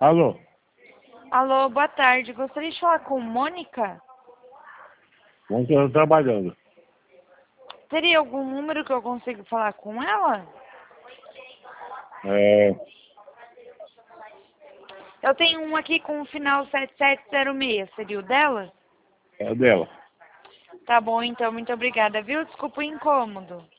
Alô? Alô, boa tarde. Gostaria de falar com Mônica? Ontem eu tô trabalhando. Teria algum número que eu consiga falar com ela? É, Eu tenho um aqui com o final 7706. Seria o dela? é dela. Tá bom, então. Muito obrigada, viu? Desculpa o incômodo.